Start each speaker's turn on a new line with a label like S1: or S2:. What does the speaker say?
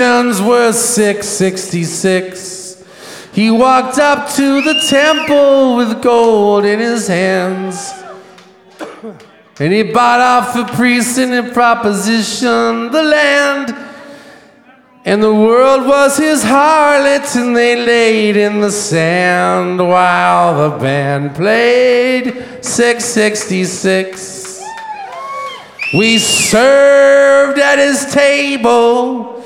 S1: Were 666. He walked up to the temple with gold in his hands, and he bought off the priest and he propositioned the land. And the world was his harlot, and they laid in the sand while the band played 666. We served at his table